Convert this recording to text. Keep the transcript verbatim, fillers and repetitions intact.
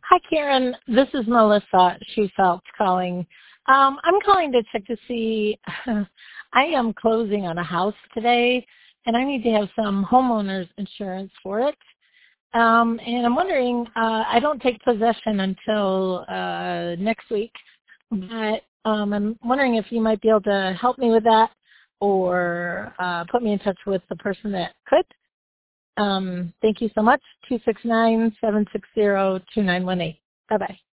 Hi, Karen. This is Melissa Schufelt calling. Um, I'm calling to check to see, I am closing on a house today, and I need to have some homeowner's insurance for it. Um, and I'm wondering, uh, I don't take possession until uh, next week, but um, I'm wondering if you might be able to help me with that or uh, put me in touch with the person that could. Um, thank you so much. two six nine, seven six zero, two nine one eight. Bye-bye.